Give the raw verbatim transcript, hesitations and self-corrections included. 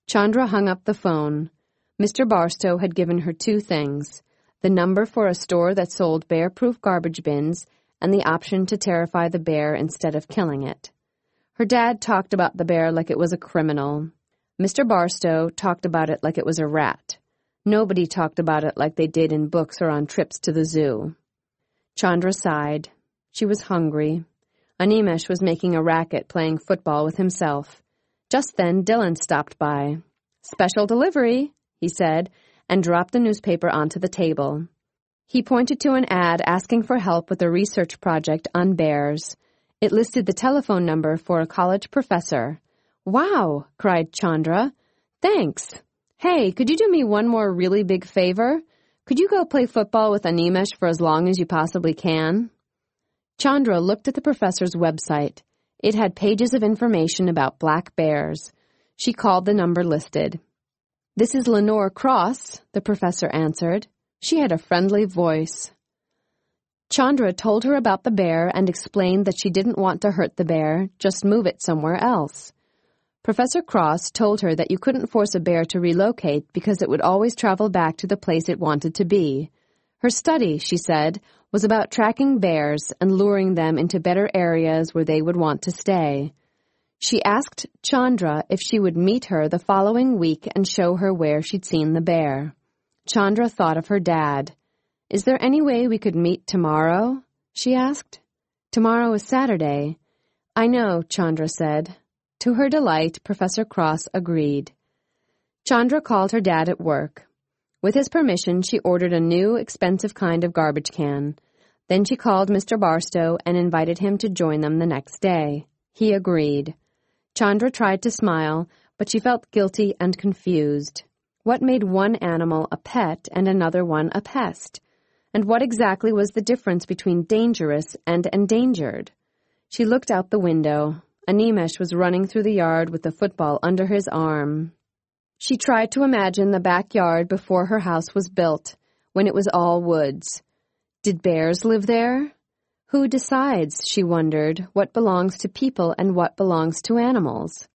Chandra hung up the phone. Mister Barstow had given her two things, the number for a store that sold bear-proof garbage bins and the option to terrify the bear instead of killing it. Her dad talked about the bear like it was a criminal. Mister Barstow talked about it like it was a rat. Nobody talked about it like they did in books or on trips to the zoo. Chandra sighed. She was hungry. Animesh was making a racket playing football with himself. Just then, Dylan stopped by. "Special delivery," he said, and dropped the newspaper onto the table. He pointed to an ad asking for help with a research project on bears. It listed the telephone number for a college professor. "Wow!" cried Chandra. "Thanks. Hey, could you do me one more really big favor? Could you go play football with Animesh for as long as you possibly can?" Chandra looked at the professor's website. It had pages of information about black bears. She called the number listed. "This is Lenore Cross," the professor answered. She had a friendly voice. Chandra told her about the bear and explained that she didn't want to hurt the bear, just move it somewhere else. Professor Cross told her that you couldn't force a bear to relocate because it would always travel back to the place it wanted to be. Her study, she said, was about tracking bears and luring them into better areas where they would want to stay. She asked Chandra if she would meet her the following week and show her where she'd seen the bear. Chandra thought of her dad. "Is there any way we could meet tomorrow?" she asked. "Tomorrow is Saturday." "I know," Chandra said. To her delight, Professor Cross agreed. Chandra called her dad at work. With his permission, she ordered a new, expensive kind of garbage can. Then she called Mister Barstow and invited him to join them the next day. He agreed. Chandra tried to smile, but she felt guilty and confused. What made one animal a pet and another one a pest? And what exactly was the difference between dangerous and endangered? She looked out the window. Animesh was running through the yard with the football under his arm. She tried to imagine the backyard before her house was built, when it was all woods. Did bears live there? Who decides, she wondered, what belongs to people and what belongs to animals?